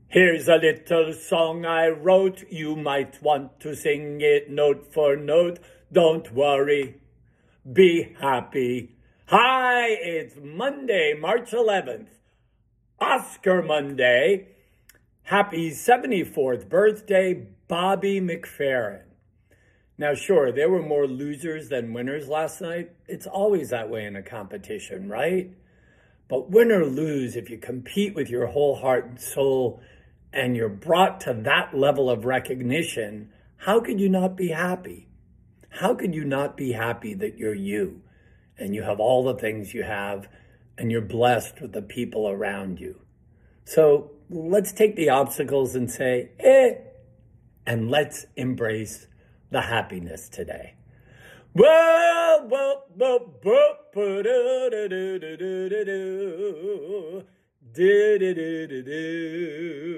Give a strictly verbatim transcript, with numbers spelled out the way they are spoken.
Here's a little song I wrote. You might want to sing it note for note. Don't worry. Be happy. Hi, it's Monday, March eleventh. Oscar Monday. Happy seventy-fourth birthday, Bobby McFerrin. Now, sure, there were more losers than winners last night. It's always that way in a competition, right? But win or lose, if you compete with your whole heart and soul and you're brought to that level of recognition, how could you not be happy? How could you not be happy that you're you and you have all the things you have and you're blessed with the people around you? So let's take the obstacles and say, eh, and let's embrace the happiness today. Whoa, whoa, whoa, whoa, do do do do do do do do do do do.